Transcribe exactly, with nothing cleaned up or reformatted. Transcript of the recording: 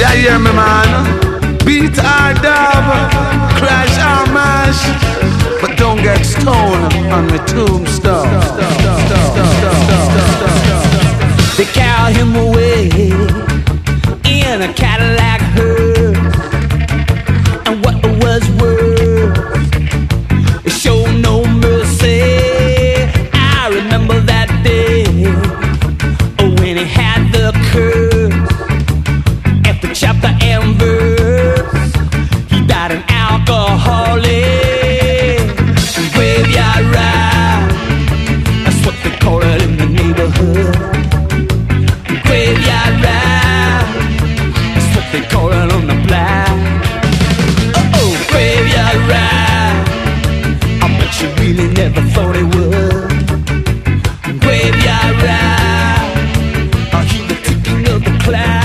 Yeah, hear me, man. Beat our dub, crash our mash, but don't get stoned on my tombstone. They carry him away in a Cadillac hearse, and what was worse, it showed no mercy. I remember that day when he had the curse. After chapter and verse, he died an alcoholic. Graveyard ride, that's what they call it in the neighborhood. Graveyard ride, that's what they call it on the block. Oh, oh, graveyard ride, I bet you really never thought it would. Graveyard ride, I hear the ticking of the clock.